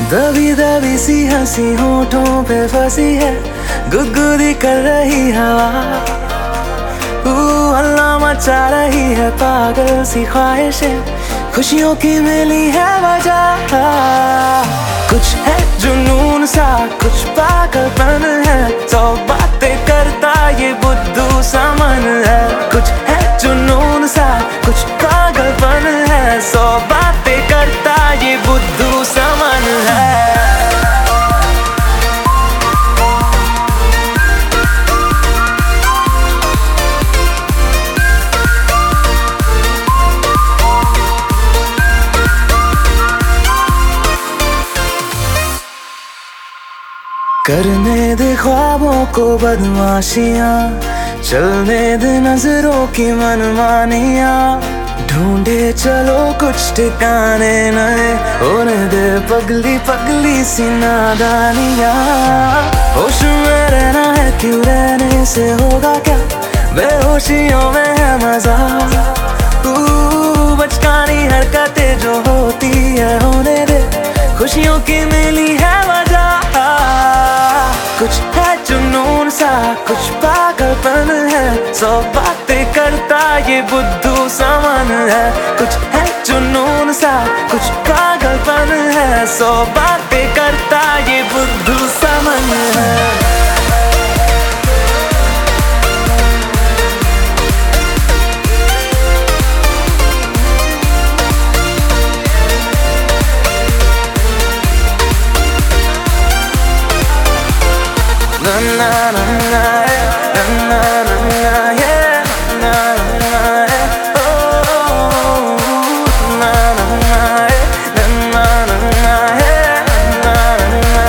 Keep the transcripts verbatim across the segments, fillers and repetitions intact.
दबी दबी सी हंसी होठों पे फंसी है, गुदगुदी कर रही हवा। तू हल्ला मचा रही है, पागल सी ख्वाहिशें, खुशियों की मिली है वजह। कुछ है जुनून सा, कुछ पागलपन है, सौ बातें करता ये बुद्धू सा मन है। कुछ है जुनून सा, कुछ पागलपन है, सौ बातें करता ये बुद्धू सा मन है। करने दे ख्वाबों को बदमाशियां, चलने दे नजरों की मनमानियां, ढूंढे चलो कुछ ठिकाने नए, होने दे पगली पगली सी नादानियां। होश में रहना है, क्यों रहने से होगा क्या, बेहोशियों में है मजा। तू बचकानी हरकतें जो होती है होने दे, खुशियों की मिली है वजह। कुछ है जुनून सा, कुछ पागलपन है, सौ बातें करता ये बुद्धू सा मन है। कुछ है जुनून सा, कुछ पागलपन है, सौ बातें करता ये बुद्धू सा मन है। Na na na na, na na na na, yeah, na na na, oh, na na na, na na na, yeah, na na,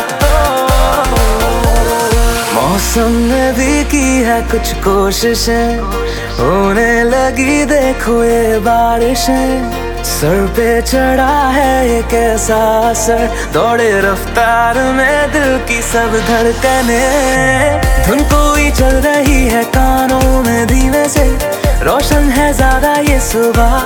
oh। मौसम ने भी की है कुछ कोशिशें, होने लगी देखो ये बारिशें। सर पे चढ़ा है एक ऐसा असर, दौड़े रफ्तार में दिल की सब धड़कने। धुन कोई चल रही है कानों में धीमे से, रोशन है ज्यादा ये सुबह।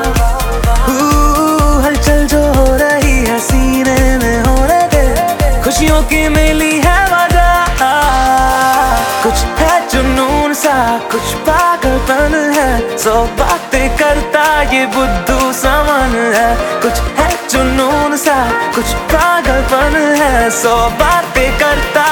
हलचल जो हो रही है सीने में होने दे, खुशियों की मिली है वजह। कुछ है जुनून सा, कुछ पागलपन है, सौ बातें करता ये बुद्धू सा मन है। कुछ है जुनून सा, कुछ पागलपन है, सौ बातें करता